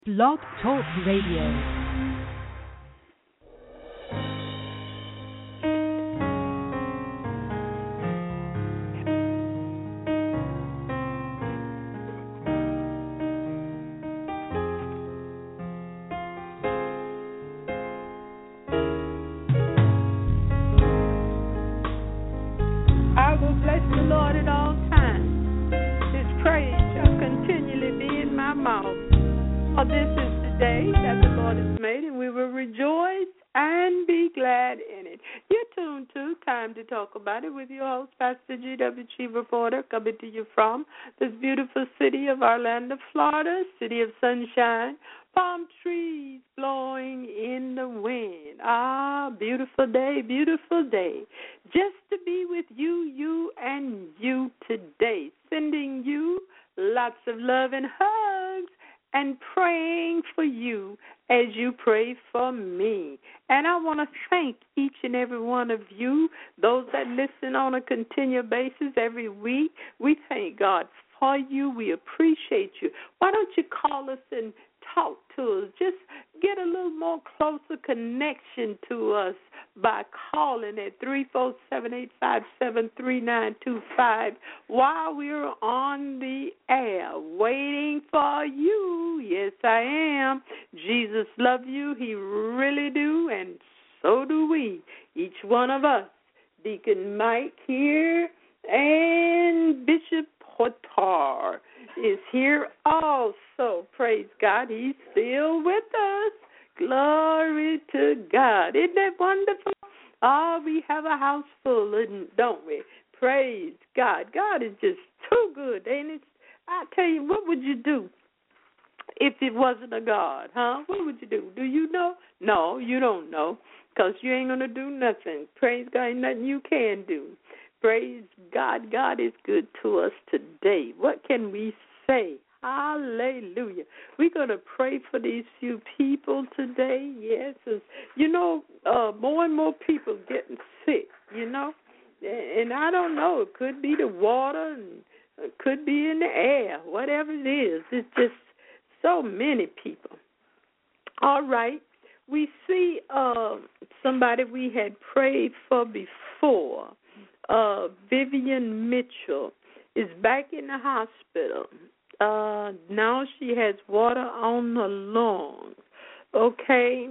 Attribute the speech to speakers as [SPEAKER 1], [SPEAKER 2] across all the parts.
[SPEAKER 1] Blog Talk Radio.
[SPEAKER 2] I will bless the Lord at all times. His praise shall continually be in my mouth. For this is the day that the Lord has made, and we will rejoice and be glad in it. You're tuned to Time to Talk About It with your host, Pastor G.W. Chief Reporter, coming to you from this beautiful city of Orlando, Florida, city of sunshine, palm trees blowing in the wind. Ah, beautiful day, just to be with you and you today. Sending you lots of love and hugs and praying for you as you pray for me. And I want to thank each and every one of you, those that listen on a continual basis every week. We thank God for you. We appreciate you. Why don't you call us and talk to us? Just get a little more closer connection to us by calling at 347-857-3925 while we're on the air, waiting for you. Yes, I am. Jesus loves you. He really do, and so do we. Each one of us. Deacon Mike here and Bishop Portar is here also. Praise God. He's still with us. Glory to God. Isn't that wonderful? Oh, we have a house full, don't we? Praise God. God is just too good, ain't it? I tell you, what would you do if it wasn't a God, huh? What would you do? Do you know? No, you don't know, because you ain't going to do nothing. Praise God, ain't nothing you can do. Praise God. God is good to us today. What can we say? Hallelujah. We're going to pray for these few people today. Yes, more and more people getting sick, And I don't know. It could be the water, and it could be in the air, whatever it is. It's just so many people. All right. We see somebody we had prayed for before. Vivian Mitchell is back in the hospital. Now she has water on her lungs. Okay?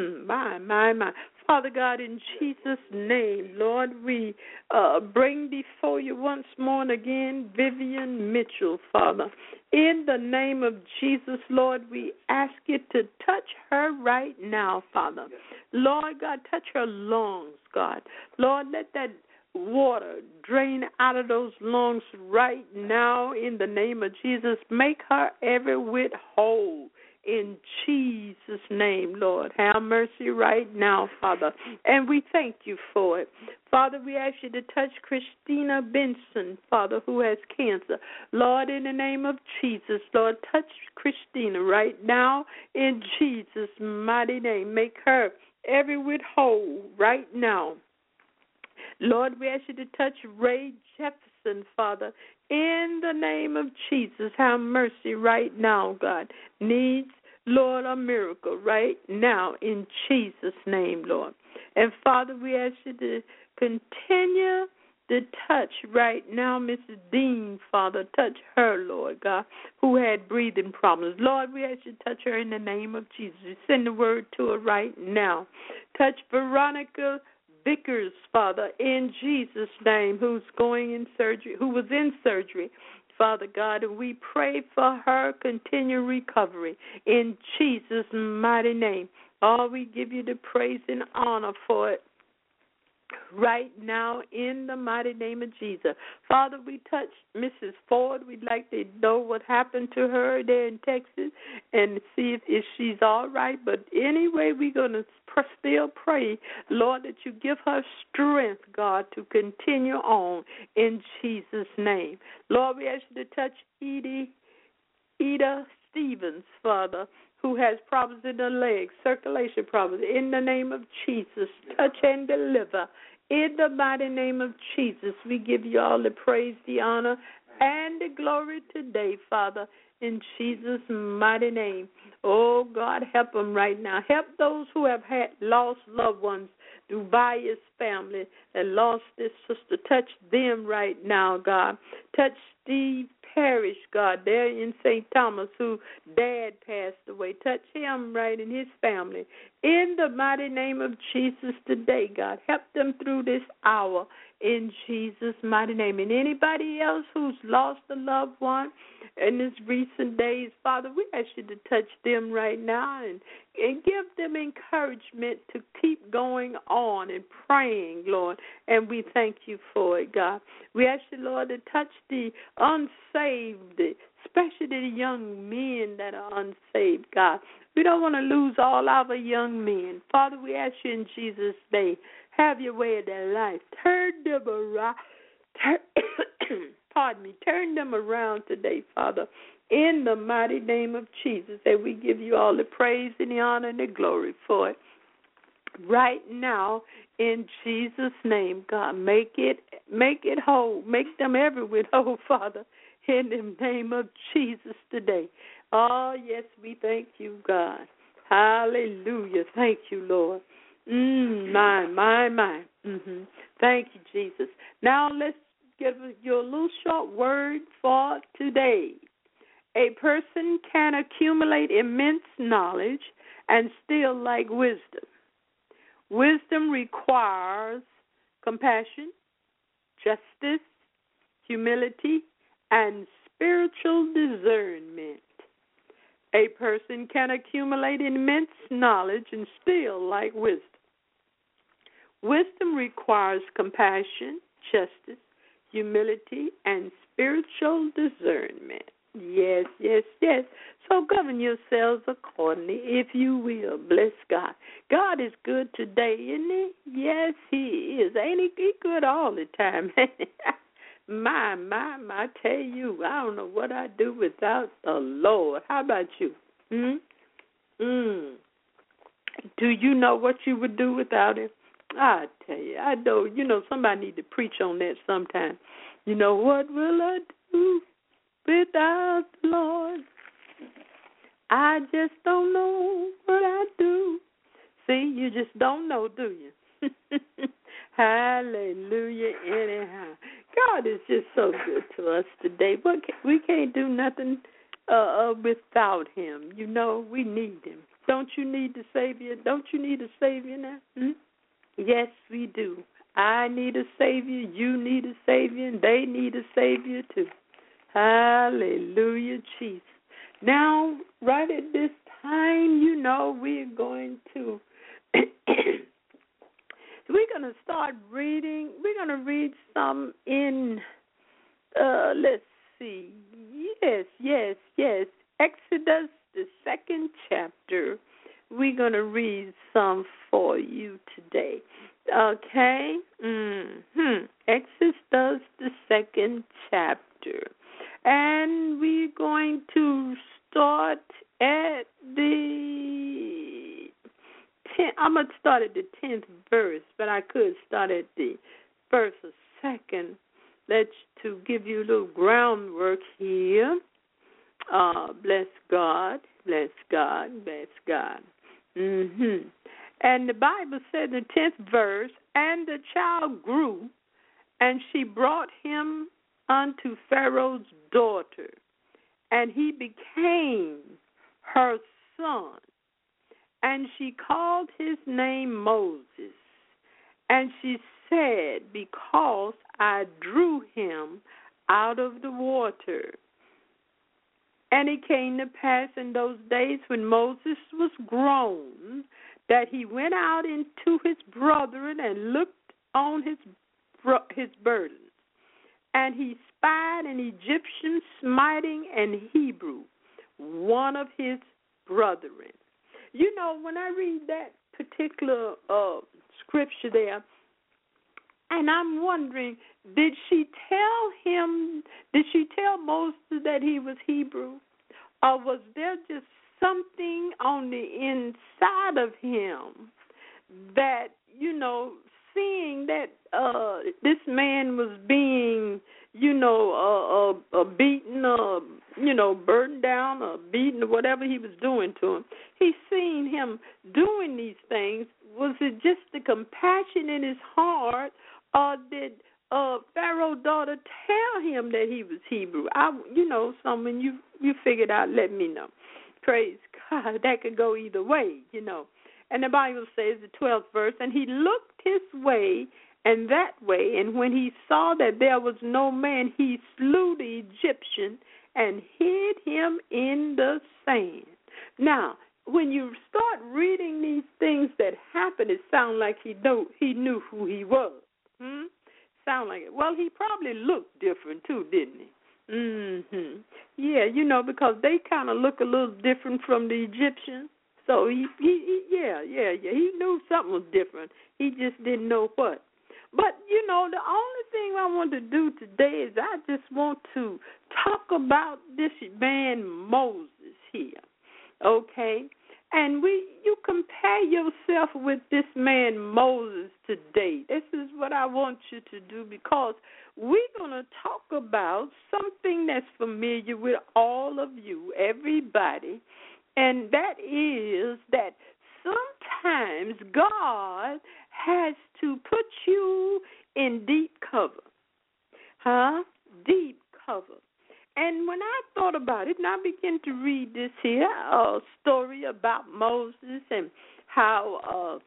[SPEAKER 2] My. Father God, in Jesus' name, Lord, we bring before you once more and again Vivian Mitchell, Father. In the name of Jesus, Lord, we ask you to touch her right now, Father. Lord God, touch her lungs, God. Lord, let that water drain out of those lungs right now in the name of Jesus. Make her every whit whole in Jesus' name, Lord. Have mercy right now, Father. And we thank you for it. Father, we ask you to touch Christina Benson, Father, who has cancer. Lord, in the name of Jesus, Lord, touch Christina right now in Jesus' mighty name. Make her every whit whole right now. Lord, we ask you to touch Ray Jefferson, Father, in the name of Jesus. Have mercy right now, God. Needs, Lord, a miracle right now in Jesus' name, Lord. And, Father, we ask you to continue to touch right now Mrs. Dean, Father. Touch her, Lord God, who had breathing problems. Lord, we ask you to touch her in the name of Jesus. Send the word to her right now. Touch Veronica Vickers, Father, in Jesus' name, who was in surgery, Father God, and we pray for her continued recovery in Jesus' mighty name. Oh, we give you the praise and honor for it right now in the mighty name of Jesus. Father, we touch Mrs. Ford. We'd like to know what happened to her there in Texas and see if she's all right. But anyway, we're going to still pray, Lord, that you give her strength, God, to continue on in Jesus' name. Lord, we ask you to touch Ida Stevens, Father, who has problems in the legs, circulation problems. In the name of Jesus, touch and deliver. In the mighty name of Jesus, we give you all the praise, the honor, and the glory today, Father. in Jesus' mighty name. Oh, God, help them right now. Help those who have had lost loved ones. Duvia's family that lost this sister. Touch them right now, God. Touch Steve Parrish, God, there in St. Thomas, who dad passed away. Touch him right in his family. In the mighty name of Jesus today, God, help them through this hour in Jesus' mighty name. And anybody else who's lost a loved one in these recent days, Father, we ask you to touch them right now and give them encouragement to keep going on and praying, Lord. And we thank you for it, God. We ask you, Lord, to touch the unsaved, especially the young men that are unsaved, God. We don't want to lose all our young men. Father, we ask you in Jesus' name, have your way in their life. Turn them around. Turn them around today, Father, in the mighty name of Jesus. And we give you all the praise and the honor and the glory for it. Right now, in Jesus' name, God, make it whole. Make them everywhere whole, Father, in the name of Jesus today. Oh, yes, we thank you, God. Hallelujah. Thank you, Lord. My. Thank you, Jesus. Now let's give you a little short word for today. A person can accumulate immense knowledge and still lack wisdom. Wisdom requires compassion, justice, humility, and spiritual discernment. A person can accumulate immense knowledge and still lack wisdom. Wisdom requires compassion, justice, humility, and spiritual discernment. Yes. So govern yourselves accordingly, if you will. Bless God. God is good today, isn't he? Yes, he is. Ain't he good all the time? My, I tell you, I don't know what I'd do without the Lord. How about you? Do you know what you would do without him? I tell you, I know. Somebody need to preach on that sometime. What will I do without the Lord? I just don't know what I do. See, you just don't know, do you? Hallelujah, anyhow. God is just so good to us today. We can't do nothing without him. We need him. Don't you need the Savior? Don't you need a Savior now? Yes, we do. I need a Savior, you need a Savior, and they need a Savior too. Hallelujah, Jesus. Now, right at this time, we're going to start reading. We're going to read some in, let's see. Yes. Exodus, the 2nd chapter. We're going to read some for you today. Okay? Exodus, the 2nd chapter. And we're going to start at the 10th. I'm going to start at the 10th verse, but I could start at the first or second. To give you a little groundwork here. Bless God. And the Bible said, the 10th verse, and the child grew, and she brought him unto Pharaoh's daughter, and he became her son. And she called his name Moses. And she said, because I drew him out of the water. And it came to pass in those days when Moses was grown, that he went out into his brethren and looked on his burdens. And he spied an Egyptian smiting an Hebrew, one of his brethren. When I read that particular scripture there, and I'm wondering, did she tell Moses that he was Hebrew? Or was there just something on the inside of him that, seeing that this man was being, beaten, burdened down, or beaten, or whatever he was doing to him. He seen him doing these things. Was it just the compassion in his heart, or did Pharaoh's daughter tell him that he was Hebrew? Someone you figured out, let me know. Praise God. That could go either way, And the Bible says, the 12th verse, and he looked his way and that way, and when he saw that there was no man, he slew the Egyptian and hid him in the sand. Now, when you start reading these things that happened, it sounds like he knew who he was. Sound like it. Well, he probably looked different too, didn't he? Mm-hmm. Yeah, because they kind of look a little different from the Egyptians. So he knew something was different. He just didn't know what. But, the only thing I want to do today is I just want to talk about this man Moses here, okay? And you compare yourself with this man Moses today. This is what I want you to do, because we're going to talk about something that's familiar with all of you, everybody, and that is that sometimes God has to put you in deep cover. Deep cover. And when I thought about it, and I began to read this here, story about Moses and how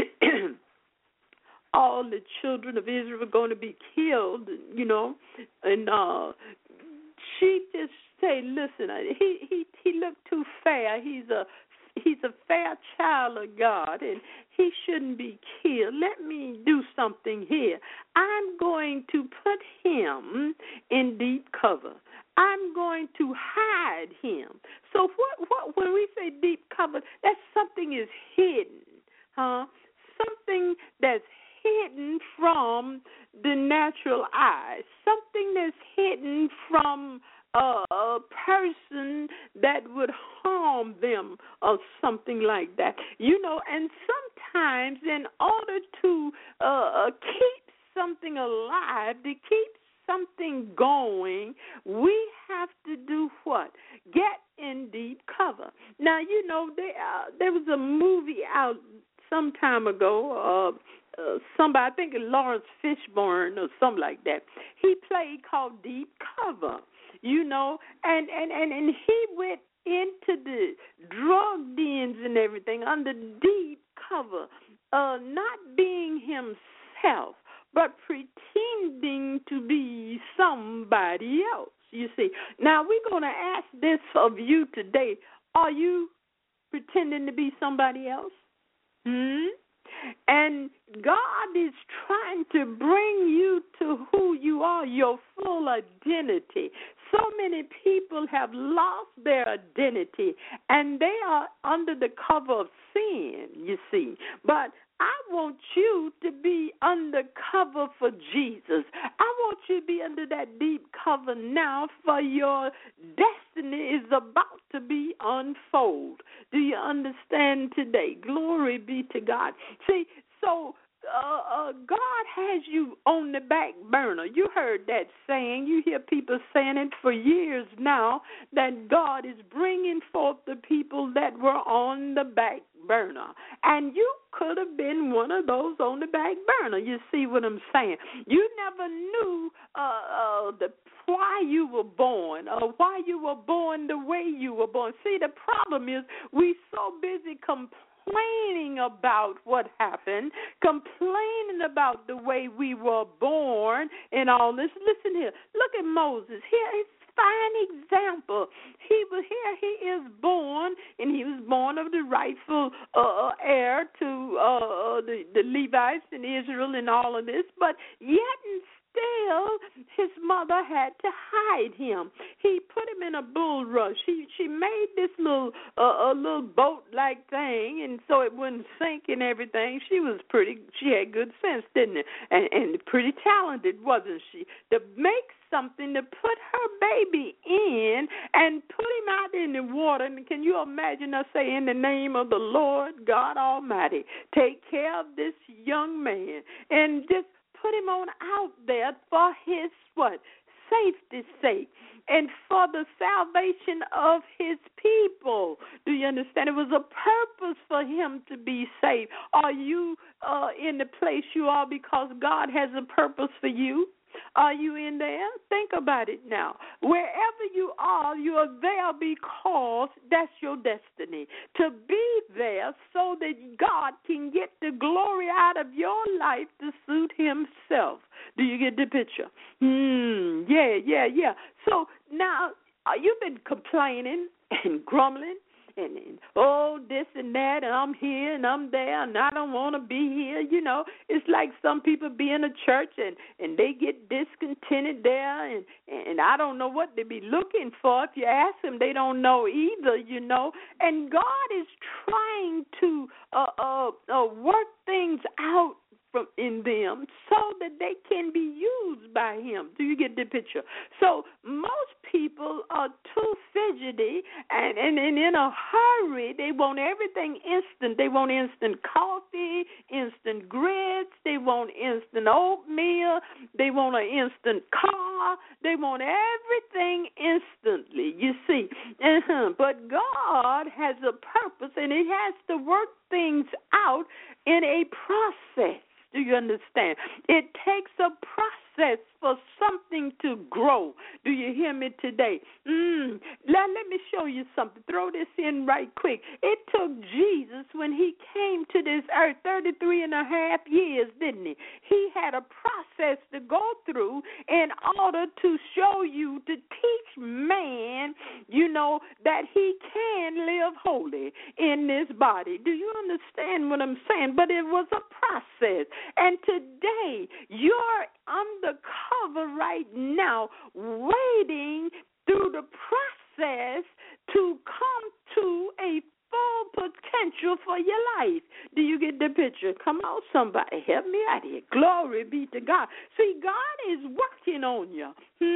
[SPEAKER 2] all the children of Israel were going to be killed, and she just say, listen, he looked too fair. He's a fair child of God, and he shouldn't be killed. Let me do something here. I'm going to put him in deep cover. I'm going to hide him. So what when we say deep cover, that something is hidden, something that's hidden from the natural eye, something that's hidden from a person that would harm them or something like that. And sometimes in order to keep something alive, to keep something going, we have to do what? Get in deep cover. Now, there was a movie out some time ago, somebody, I think Lawrence Fishburne or something like that. He played called Deep Cover, and he went into the drug dens and everything under deep cover, not being himself, but pretending to be somebody else, you see. Now, we're going to ask this of you today. Are you pretending to be somebody else? And God is trying to bring you to who you are, your full identity. So many people have lost their identity, and they are under the cover of sin, you see. But I want you to be under cover for Jesus. I want you to be under that deep cover now, for your destiny is about to be unfold. Do you understand today? Glory be to God. See, so God has you on the back burner. You heard that saying. You hear people saying it for years now, that God is bringing forth the people that were on the back burner. And you could have been one of those on the back burner. You see what I'm saying? You never knew why you were born, or why you were born the way you were born. See, the problem is we so busy complaining about what happened, complaining about the way we were born and all this. Listen here. Look at Moses. Here is a fine example. He is born, and he was born of the rightful heir to the Levites in Israel and all of this, but yet and still, his mother had to hide him. He put him in a bulrush. She made this little boat-like thing, and so it wouldn't sink and everything. She had good sense, didn't it? And pretty talented, wasn't she? To make something to put her baby in and put him out in the water. And can you imagine her saying, in the name of the Lord God Almighty, take care of this young man, and just put him on out there for his safety's sake and for the salvation of his people. Do you understand? It was a purpose for him to be saved. Are you in the place you are because God has a purpose for you? Are you in there? Think about it now. Wherever you are there because that's your destiny. To be there so that God can get the glory out of your life to suit himself. Do you get the picture? Yeah. So now you've been complaining and grumbling. And this and that, and I'm here and I'm there, and I don't want to be here. You know, it's like some people be in a church and they get discontented there, and I don't know what they be looking for. If you ask them, they don't know either, you know. And God is trying to work things out in them so that they can be used by him. Do you get the picture? So most people are too fidgety and in a hurry. They want everything instant. They want instant coffee, instant grits. They want instant oatmeal. They want an instant car. They want everything instantly, you see. But God has a purpose, and he has to work things out in a process. Do you understand? It takes a process for something to grow. Do you hear me today? Let me show you something. Throw this in right quick. It took Jesus when he came to this earth 33 and a half years, didn't he? He had a process to go through in order to show you, to teach man, you know, that he can live holy in this body. Do you understand what I'm saying? But it was a process. And today, you're undercover right now, waiting through the process to come to a full potential for your life. Do you get the picture? Come on, somebody, help me out here. Glory be to God. See, God is working on you.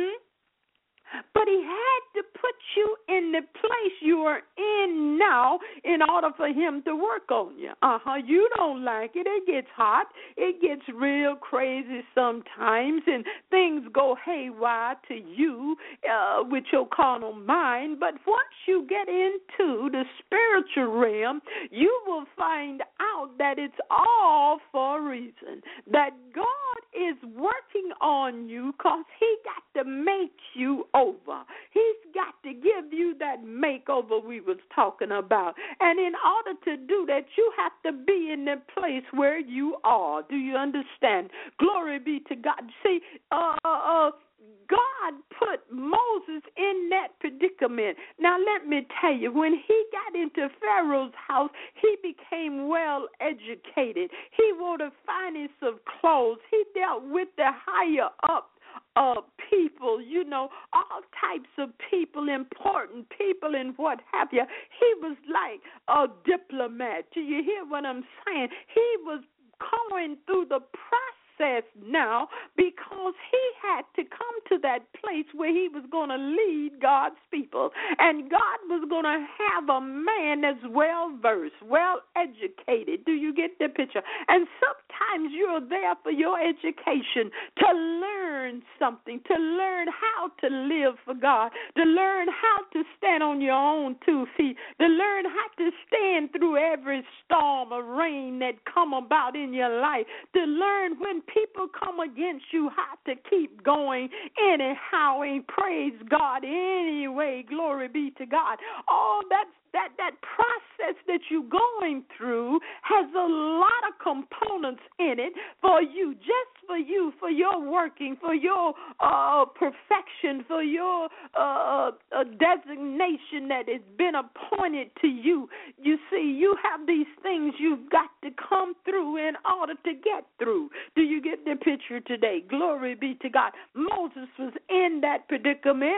[SPEAKER 2] But he had to put you in the place you are in now in order for him to work on you. You don't like it. It gets hot. It gets real crazy sometimes, and things go haywire to you with your carnal mind. But once you get into the spiritual realm, you will find out that it's all for a reason, that God is working on you because he got to make you over. He's got to give you that makeover we was talking about. And in order to do that, you have to be in the place where you are. Do you understand? Glory be to God. See, God put Moses in that predicament. Now, let me tell you, when he got into Pharaoh's house, he became well educated. He wore the finest of clothes. He dealt with the higher up people, you know, all types of people, important people and what have you. He was like a diplomat. Do you hear what I'm saying? He was going through the process now because he had to come to that place where he was going to lead God's people. And God was going to have a man that's well-versed, well-educated. Do you get the picture? And sometimes you're there for your education to learn something, to learn how to live for God, to learn how to stand on your own 2 feet, to learn how to stand through every storm or rain that come about in your life, to learn when people come against you how to keep going anyhow and praise God anyway. Glory be to God. Oh, that process that you're going through has a lot of components in it for you, just for you, for your working, for your perfection, for your designation that has been appointed to you. You see, you have these things you've got to come through in order to get through. Do you get the picture today? Glory be to God. Moses was in that predicament.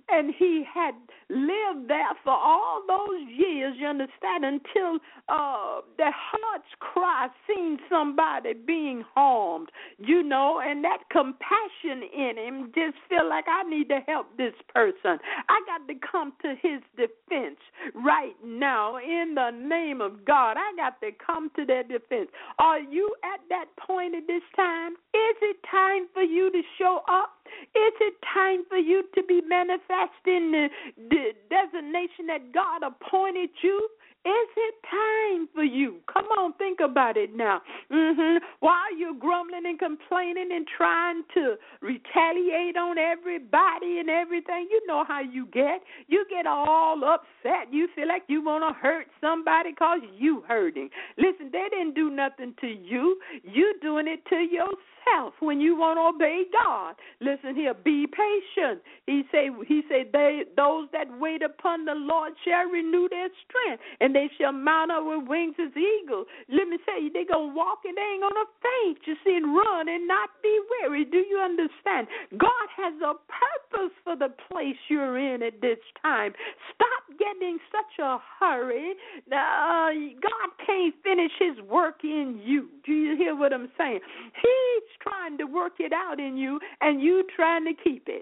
[SPEAKER 2] And he had lived there for all those years, you understand, until their heart's cry, seeing somebody being harmed, you know, and that compassion in him just feel like I need to help this person. I got to come to his defense right now in the name of God. I got to come to their defense. Are you at that point at this time? Is it time for you to show up? Is it time for you to be manifesting the designation that God appointed you? Is it time for you? Come on, think about it now. While you're grumbling and complaining and trying to retaliate on everybody and everything, you know how you get. You get all upset. You feel like you want to hurt somebody because you hurting. Listen, they didn't do nothing to you. You doing it to yourself when you want to obey God. Listen here, be patient. He said, those that wait upon the Lord shall renew their strength, and they shall mount up with wings as eagles. Let me tell you, they're going to walk and they ain't going to faint, you see, and run and not be weary. Do you understand? God has a purpose for the place you're in at this time. Stop getting such a hurry. God can't finish his work in you. Do you hear what I'm saying? He's trying to work it out in you, and you trying to keep it.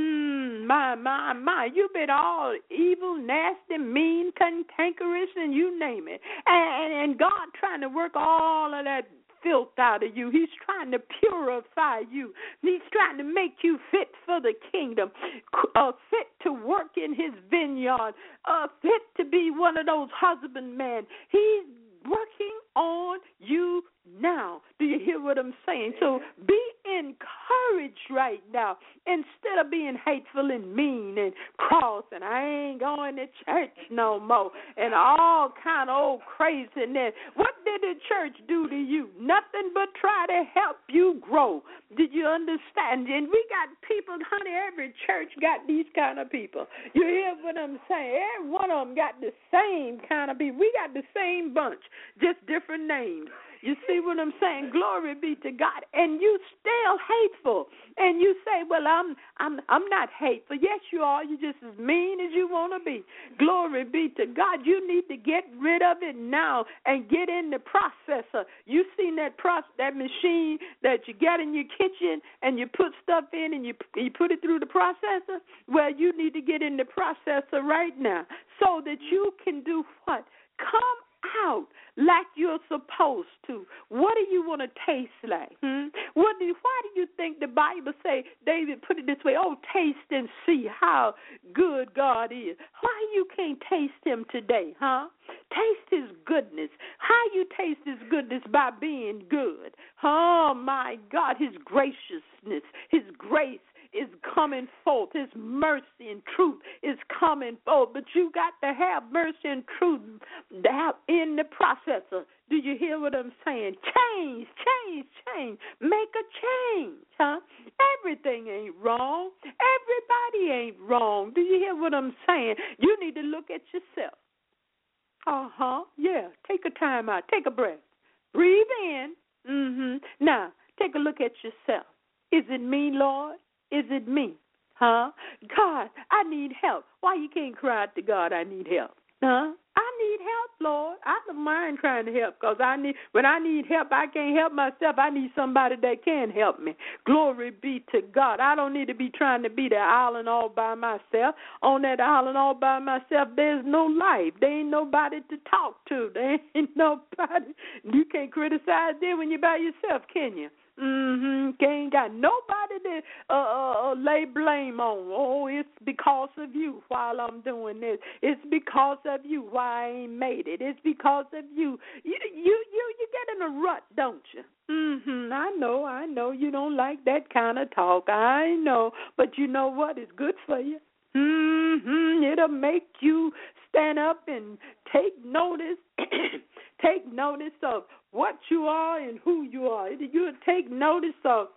[SPEAKER 2] My. You've been all evil, nasty, mean, cantankerous, and you name it. And God trying to work all of that filth out of you. He's trying to purify you. He's trying to make you fit for the kingdom, fit to work in his vineyard, fit to be one of those husbandmen. He's working on you now. Do you hear what I'm saying? So be encouraged right now instead of being hateful and mean and cross and I ain't going to church no more and all kind of old craziness. What did the church do to you? Nothing but try to help you grow. Did you understand? And we got people, honey, every church got these kind of people. You hear what I'm saying? Every one of them got the same kind of people. We got the same bunch, just different names. You see what I'm saying? Glory be to God. And you still hateful. And you say, well, I'm not hateful. Yes, you are. You're just as mean as you want to be. Glory be to God. You need to get rid of it now and get in the processor. You seen that machine that you got in your kitchen and you put stuff in and you put it through the processor? Well, you need to get in the processor right now so that you can do what? Come out like you're supposed to. What do you want to taste like? Why do you think the Bible say, David put it this way, oh, taste and see how good God is. Why you can't taste him today, huh? Taste his goodness. How you taste his goodness? By being good. Oh, my God, his graciousness, his grace is coming forth. His mercy and truth is coming forth. But you got to have mercy and truth in the processor. Do you hear what I'm saying? Change. Make a change, huh? Everything ain't wrong. Everybody ain't wrong. Do you hear what I'm saying? You need to look at yourself. Yeah. Take a time out. Take a breath. Breathe in. Now, take a look at yourself. Is it me, Lord? Is it me? Huh? God, I need help. Why you can't cry out to God, I need help? Huh? I need help, Lord. I don't mind trying to help because when I need help, I can't help myself. I need somebody that can help me. Glory be to God. I don't need to be trying to be that island all by myself. On that island all by myself, there's no life. There ain't nobody to talk to. There ain't nobody. You can't criticize them when you're by yourself, can you? Ain't got nobody to lay blame on. Oh, it's because of you while I'm doing this. It's because of you why I ain't made it. It's because of you. You get in a rut, don't you? I know you don't like that kind of talk. I know, but you know what? It's good for you. It'll make you stand up and take notice. Take notice of what you are and who you are. You'll take notice of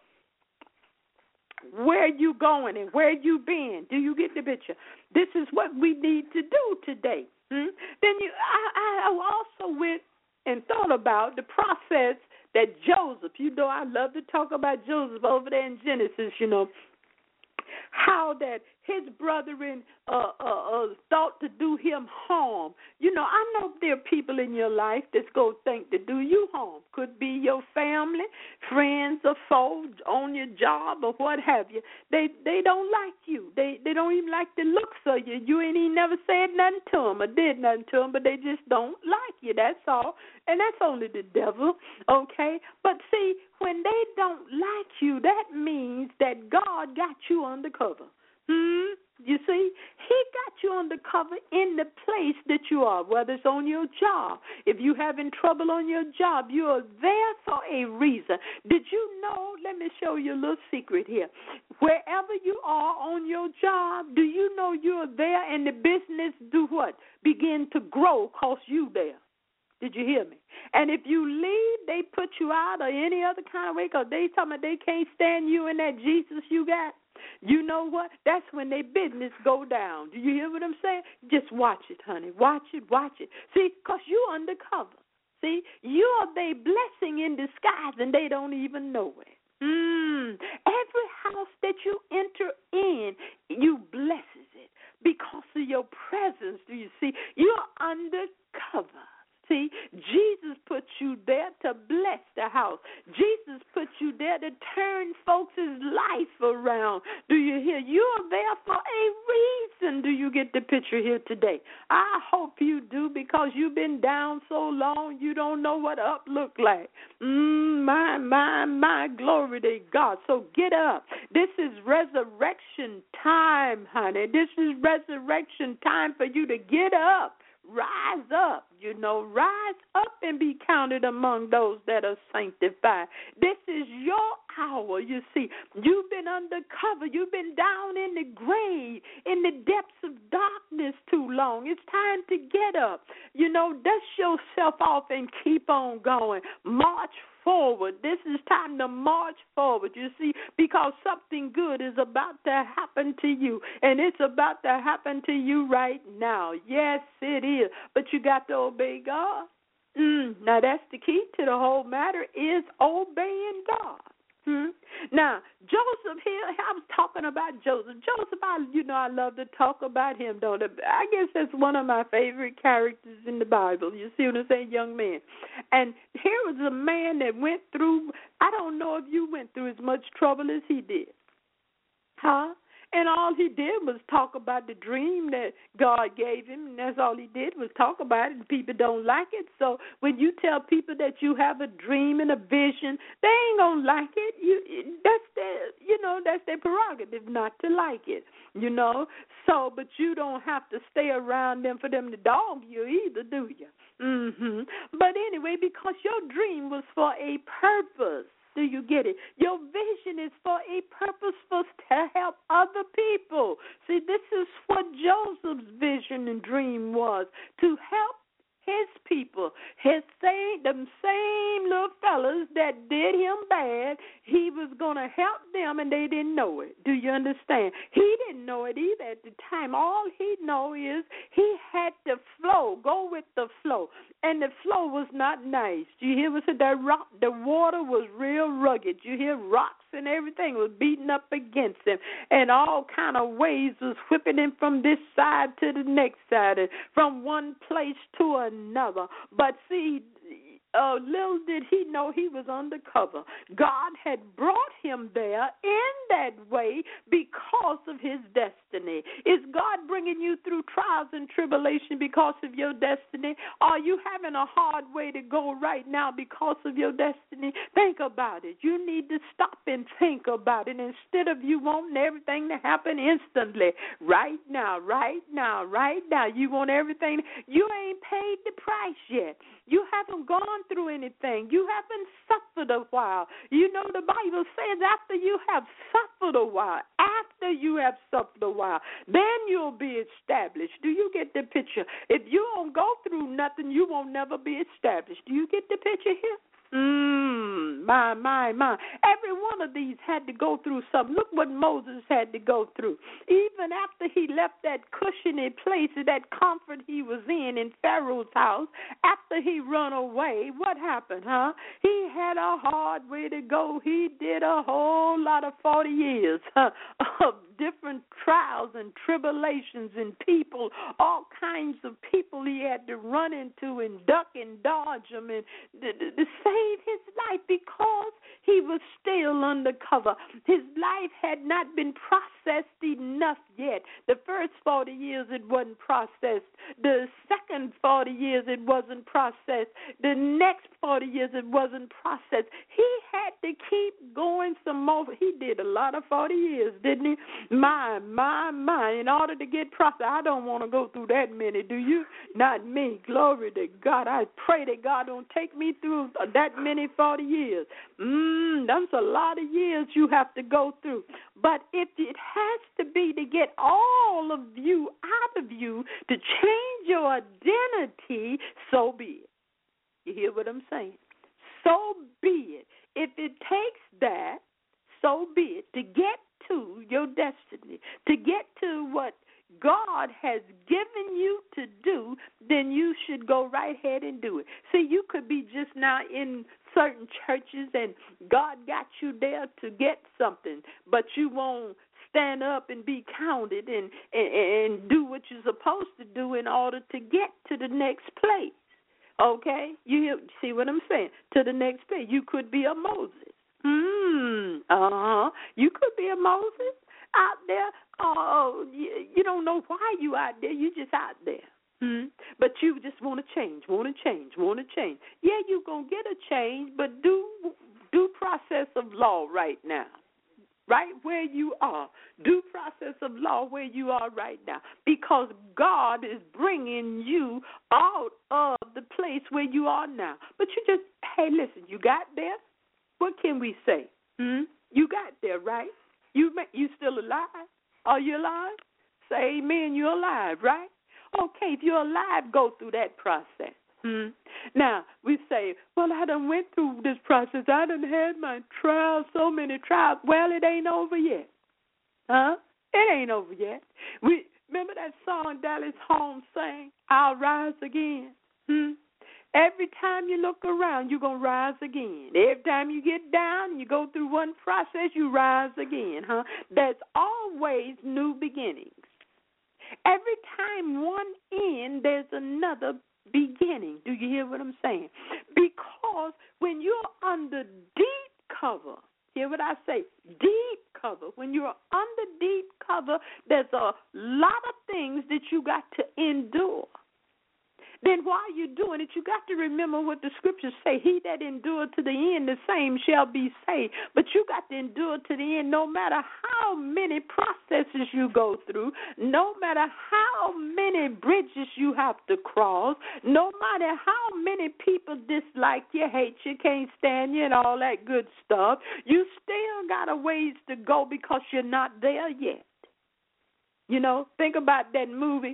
[SPEAKER 2] where you going and where you been. Do you get the picture? This is what we need to do today. Then I also went and thought about the process that Joseph, I love to talk about Joseph over there in Genesis, how that his brethren thought to do him harm. You know, I know there are people in your life that's going to think to do you harm. Could be your family, friends, or foes on your job or what have you. They don't like you. They don't even like the looks of you. You ain't even never said nothing to them or did nothing to them, but they just don't like you. That's all. And that's only the devil, okay? But see, when they don't like you, that means that God got you undercover. You see, he got you undercover in the place that you are, whether it's on your job. If you're having trouble on your job, you are there for a reason. Did you know, let me show you a little secret here. Wherever you are on your job, do you know you're there and the business do what? Begin to grow because you there. Did you hear me? And if you leave, they put you out or any other kind of way because they talking about they can't stand you and that Jesus you got. You know what? That's when their business go down. Do you hear what I'm saying? Just watch it, honey. Watch it. See, because you undercover. See, you are their blessing in disguise, and they don't even know it. Every house that you enter in, you blesses it because of your presence. Do you see? You're undercover. See, Jesus put you there to bless the house. Jesus put you there to turn folks' life around. Do you hear? You are there for a reason. Do you get the picture here today? I hope you do, because you've been down so long you don't know what up look like. My, glory to God. So get up. This is resurrection time, honey. This is resurrection time for you to get up. Rise up, rise up and be counted among those that are sanctified. This is your hour, you see. You've been undercover. You've been down in the grave, in the depths of darkness too long. It's time to get up. Dust yourself off and keep on going. March forward. This is time to march forward, you see, because something good is about to happen to you, and it's about to happen to you right now. Yes, it is, but you got to obey God. Now, that's the key to the whole matter, is obeying God. Now, Joseph here, I was talking about Joseph. Joseph, I love to talk about him, don't I? I guess that's one of my favorite characters in the Bible. You see what I'm saying, young man? And here was a man that went through, I don't know if you went through as much trouble as he did. And all he did was talk about the dream that God gave him, and that's all he did was talk about it, and people don't like it. So when you tell people that you have a dream and a vision, they ain't going to like it. That's their prerogative not to like it, So, but you don't have to stay around them for them to dog you either, do you? But anyway, because your dream was for a purpose. Do you get it? Your vision is for a purpose, to help other people. See, this is what Joseph's vision and dream was, to help his people, them same little fellas that did him bad. He was going to help them, and they didn't know it. Do you understand? He didn't know it either at the time. All he know is he had to go with the flow, and the flow was not nice. You hear what I said? The water was real rugged. You hear rocks and everything was beating up against him, and all kind of waves was whipping him from this side to the next side, and from one place to another. But see, little did he know he was undercover. God had brought him there in that way because of his destiny. Is God bringing you through trials and tribulation because of your destiny? Are you having a hard way to go right now because of your destiny? Think about it. You need to stop and think about it instead of you wanting everything to happen instantly. Right now. You want everything. You ain't paid the price yet. You haven't gone through anything. You haven't suffered a while. The Bible says after you have suffered a while, then you'll be established. Do you get the picture? If you don't go through nothing, you won't never be established. Do you get the picture here? My. Every one of these had to go through something. Look what Moses had to go through. Even after he left that cushiony place, that comfort he was in Pharaoh's house, after he run away, what happened, huh? He had a hard way to go. He did a whole lot of 40 years of different trials and tribulations and people, all kinds of people he had to run into and duck and dodge them and to save his life because he was still undercover. His life had not been processed enough yet. The first 40 years it wasn't processed. The second 40 years it wasn't processed. The next 40 years it wasn't processed. He had to keep going some more. He did a lot of 40 years, didn't he? My, in order to get processed. I don't want to go through that many, do you? Not me. Glory to God. I pray that God don't take me through that many 40 years. That's a lot of years you have to go through. But if it has to be to get all of you out of you, to change your identity, so be it. You hear what I'm saying? So be it. If it takes that, so be it. To get to your destiny, to get to what God has given you to do, then you should go right ahead and do it. See, you could be just now in certain churches and God got you there to get something, but you won't stand up and be counted and do what you're supposed to do in order to get to the next place. Okay? You see what I'm saying? To the next place. You could be a Moses. You could be a Moses out there. You don't know why you out there. You just out there. But you just want to change. Yeah, you're going to get a change, but do process of law right now. Right where you are. Due process of law where you are right now. Because God is bringing you out of the place where you are now. But you just, hey, listen, you got there? What can we say? You got there, right? You still alive? Are you alive? Say amen, you're alive, right? Okay, if you're alive, go through that process. Now, we say, well, I done went through this process. I done had my trials, so many trials. Well, it ain't over yet. Huh? It ain't over yet. Remember that song Dallas Holmes sang, I'll rise again? Every time you look around, you're going to rise again. Every time you get down, you go through one process, you rise again. There's always new beginnings. Every time one ends, there's another beginning. Do you hear what I'm saying? Because when you're under deep cover, hear what I say, deep cover, when you're under deep cover, there's a lot of things that you got to endure. Then while you're doing it, you got to remember what the scriptures say. He that endured to the end, the same shall be saved. But you got to endure to the end no matter how many processes you go through, no matter how many bridges you have to cross, no matter how many people dislike you, hate you, can't stand you, and all that good stuff. You still got a ways to go because you're not there yet. You know, think about that movie,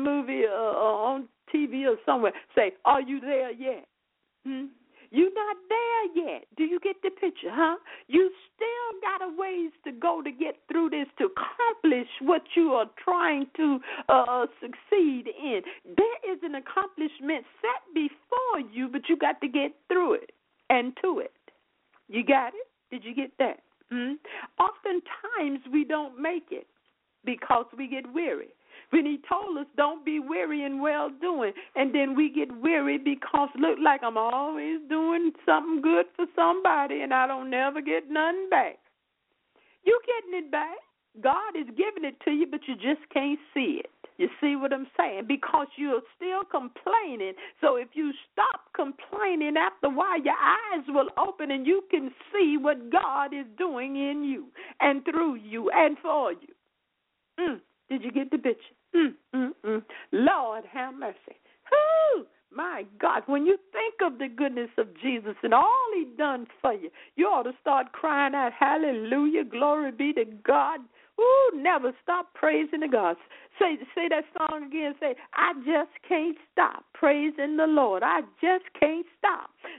[SPEAKER 2] on TV or somewhere. Say, are you there yet? You're not there yet. Do you get the picture, huh? You still got a ways to go to get through this, to accomplish what you are trying to succeed in. There is an accomplishment set before you, but you got to get through it and to it. You got it? Did you get that? Oftentimes we don't make it because we get weary. When he told us don't be weary in well-doing, and then we get weary because look like I'm always doing something good for somebody and I don't never get nothing back. You getting it back. God is giving it to you, but you just can't see it. You see what I'm saying? Because you're still complaining. So if you stop complaining, after a while your eyes will open and you can see what God is doing in you and through you and for you. Did you get the picture? Lord have mercy. Whew, my God, when you think of the goodness of Jesus and all he done for you, you ought to start crying out, hallelujah, glory be to God. Ooh, never stop praising the God. Say that song again. Say, I just can't stop praising the Lord. I just can't stop.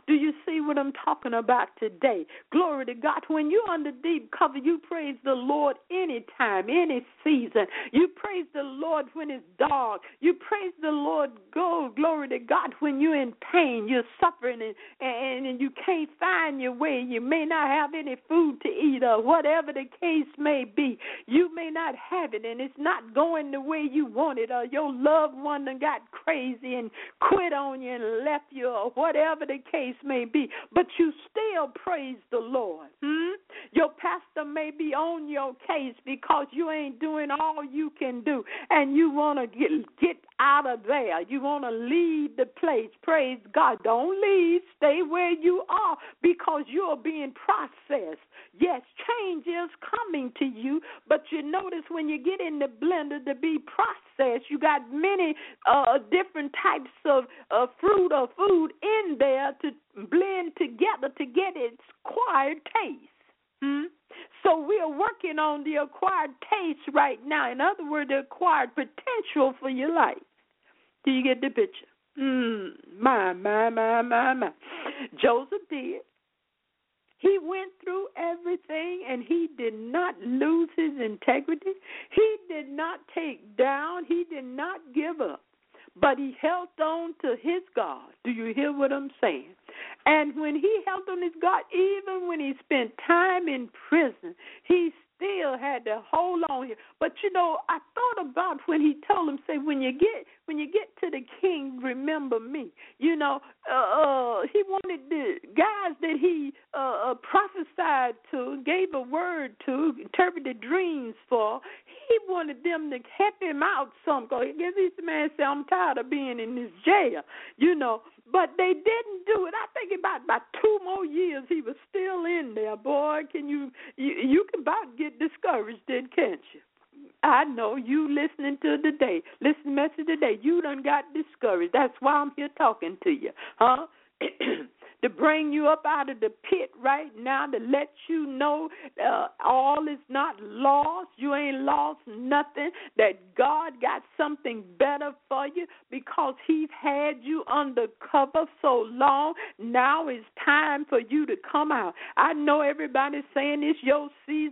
[SPEAKER 2] Do you see what I'm talking about today? Glory to God. When you're under deep cover, you praise the Lord anytime, any season. You praise the Lord when it's dark. You praise the Lord, glory to God, when you're in pain, you're suffering, and you can't find your way. You may not have any food to eat or whatever the case may be. You may not have it, and it's not going the way you want it, or your loved one done got crazy and quit on you and left you, or whatever the case may be, but you still praise the Lord. Your pastor may be on your case because you ain't doing all you can do, and you want to get out of there. You want to leave the place. Praise God. Don't leave. Stay where you are because you're being processed. Yes, change is coming to you, but you notice when you get in the blender to be processed, you got many different types of fruit or food in there to blend together to get its acquired taste. So we are working on the acquired taste right now. In other words, the acquired potential for your life. Do you get the picture? My. Joseph did. He went through everything, and he did not lose his integrity. He did not take down. He did not give up. But he held on to his God. Do you hear what I'm saying? And when he held on his God, even when he spent time in prison, he still had to hold on here. But you know, I thought about when he told him, say, when you get to the king, remember me. You know, he wanted the guys that he prophesied to, gave a word to, interpreted dreams for. He wanted them to help him out some. Because this man said, I'm tired of being in this jail, you know. But they didn't do it. I think about 2 more years he was still in there. Boy, can you can about get discouraged then, can't you? I know you listening to today, listen to the message today, you done got discouraged. That's why I'm here talking to you, huh? To bring you up out of the pit right now, to let you know all is not lost. You ain't lost nothing, that God got something better for you because he's had you under cover so long. Now it's time for you to come out. I know everybody's saying it's your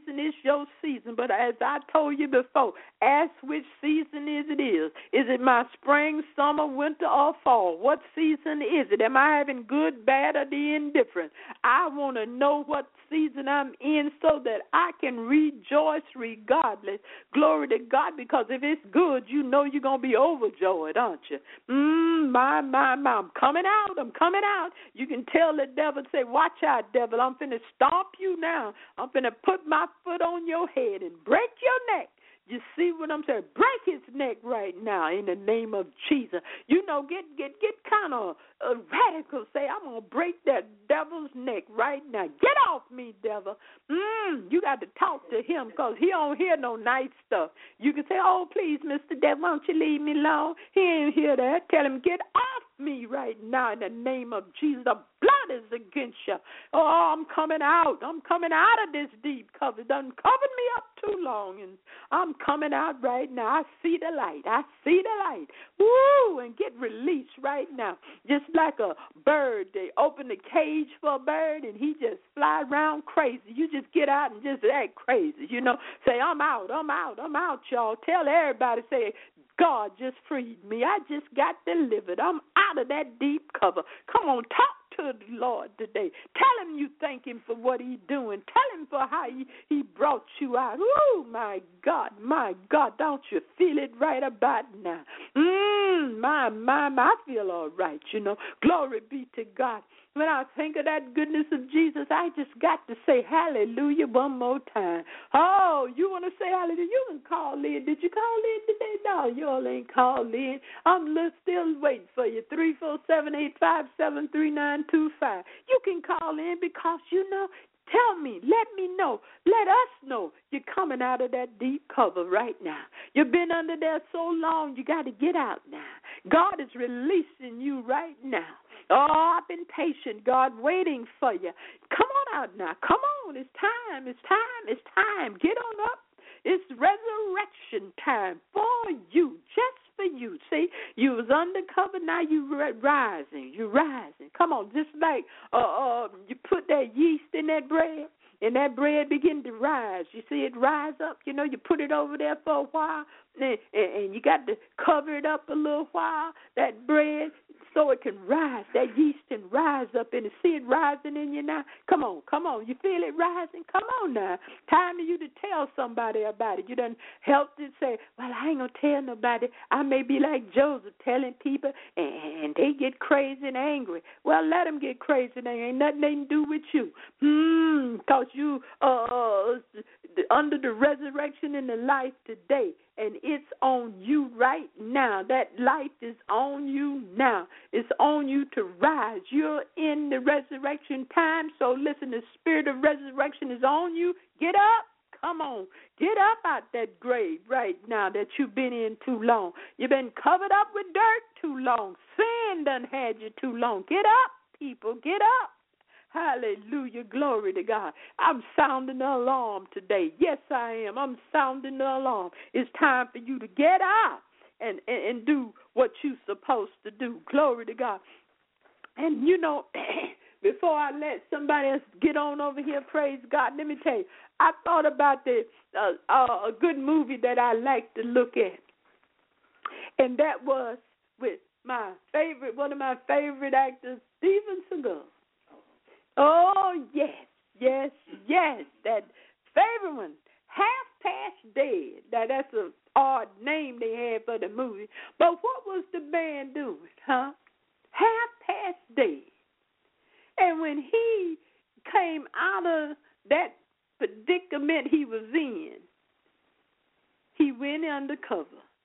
[SPEAKER 2] season, but as I told you before, ask which season is it is. Is it my spring, summer, winter, or fall? What season is it? Am I having good, bad, or the indifferent? I want to know what season I'm in so that I can rejoice regardless. Glory to God, because if it's good, you know you're going to be overjoyed, aren't you? My. I'm coming out. You can tell the devil, say, watch out, devil. I'm finna stomp you now. I'm finna put my foot on your head and break your neck. You see what I'm saying? Break his neck right now in the name of Jesus. You know, get kind of radical. Say, I'm going to break that devil's neck right now. Get off me, devil. You got to talk to him because he don't hear no nice stuff. You can say, oh, please, Mr. Devil, why don't you leave me alone? He ain't hear that. Tell him, get off me right now in the name of Jesus. The blood is against you. Oh, I'm coming out. I'm coming out of this deep cover. It done covered me up too long, and I'm coming out right now. I see the light. Woo, and get released right now. Just like a bird, they open the cage for a bird, and he just fly around crazy. You just get out and just act crazy, you know. Say, I'm out, y'all. Tell everybody, say, God just freed me. I just got delivered. I'm out of that deep cover. Come on, talk to the Lord today. Tell him you thank him for what he's doing. Tell him for how he brought you out. Oh, my God, don't you feel it right about now? I feel all right, you know. Glory be to God. When I think of that goodness of Jesus, I just got to say hallelujah one more time. Oh, you want to say hallelujah? You can call in. Did you call in today? No, you all ain't called in. I'm still waiting for you. 347-857-3925. You can call in because, you know, tell me, let me know, let us know you're coming out of that deep cover right now. You've been under there so long, you got to get out now. God is releasing you right now. Oh, I've been patient, God, waiting for you. Come on out now. Come on. It's time. Get on up. It's resurrection time for you, just for you. See, you was undercover, now you rising. You're rising. Come on, just like you put that yeast in that bread, and that bread begin to rise. You see it rise up. You know, you put it over there for a while, and you got to cover it up a little while, that bread, so it can rise. That yeast can rise up in it. See it rising in you now? Come on. You feel it rising? Come on now. Time for you to tell somebody about it. You done helped it say, well, I ain't going to tell nobody. I may be like Joseph, telling people, and they get crazy and angry. Well, let them get crazy and angry. Ain't nothing they can do with you. Because you under the resurrection in the life today, and it's on you right now. That life is on you now. It's on you to rise. You're in the resurrection time, so listen, the spirit of resurrection is on you. Get up. Come on. Get up out that grave right now that you've been in too long. You've been covered up with dirt too long. Sin done had you too long. Get up, people. Get up. Hallelujah. Glory to God. I'm sounding the alarm today. Yes, I am. I'm sounding the alarm. It's time for you to get up and do what you're supposed to do. Glory to God. And, you know, before I let somebody else get on over here, praise God, let me tell you, I thought about a good movie that I like to look at. And that was with one of my favorite actors, Steven Seagal. Oh, yes. That favorite one, Half Past Dead. Now, that's an odd name they had for the movie. But what was the man doing, huh? Half Past Dead. And when he came out of that predicament he was in, he went undercover.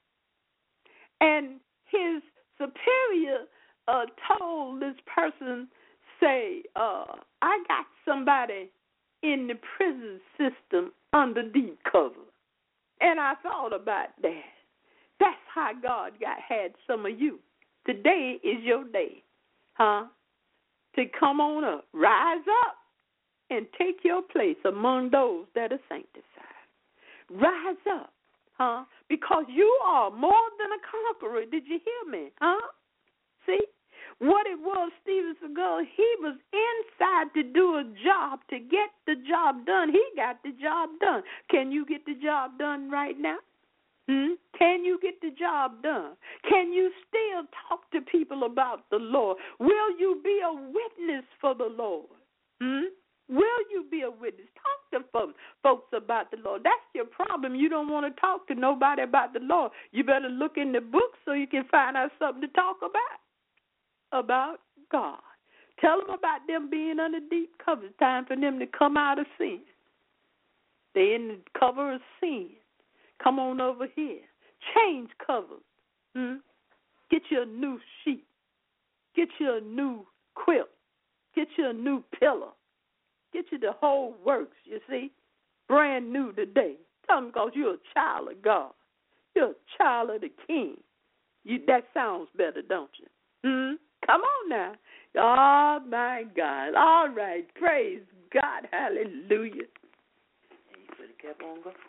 [SPEAKER 2] And his superior told this person, say, I got somebody in the prison system under deep cover. And I thought about that. That's how God had some of you. Today is your day, huh? To come on up, rise up, and take your place among those that are sanctified. Rise up, huh? Because you are more than a conqueror. Did you hear me, huh? See? What it was, Steven Seagal, he was inside to do a job, to get the job done. He got the job done. Can you get the job done right now? Can you get the job done? Can you still talk to people about the Lord? Will you be a witness for the Lord? Will you be a witness? Talk to folks about the Lord. That's your problem. You don't want to talk to nobody about the Lord. You better look in the book so you can find out something to talk about God. Tell them about them being under deep cover. It's time for them to come out of sin. They're in the cover of sin. Come on over here. Change covers. Get you a new sheet. Get you a new quilt. Get you a new pillow. Get you the whole works, you see. Brand new today. Tell them because you're a child of God. You're a child of the King. That sounds better, don't you? Come on now. Oh, my God. All right. Praise God. Hallelujah. You could have kept on going.